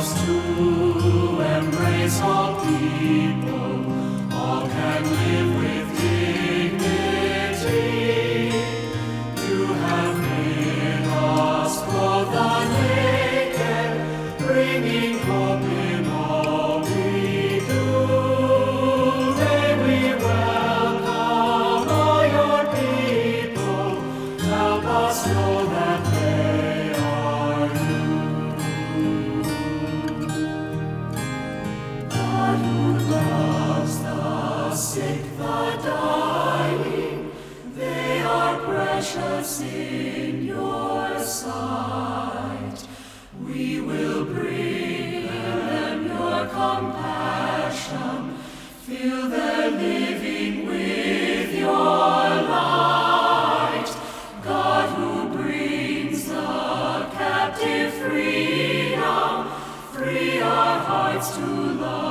loves to embrace all people, all can live with dignity. You have made us clothe the naked, bringing hope in all we do. May we welcome all your people, help us know that they are you. God who loves the sick, the dying, they are precious in your sight. We will bring them your compassion, fill their living with your light. God who brings the captive freedom, free our hearts to love.